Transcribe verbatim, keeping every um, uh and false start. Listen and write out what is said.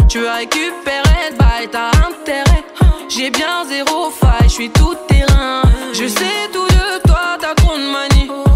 Tu veux récupérer le bail, t'as intérêt. J'ai bien zéro faille, j'suis tout terrain. Je sais tout de toi, t'as trop de manie.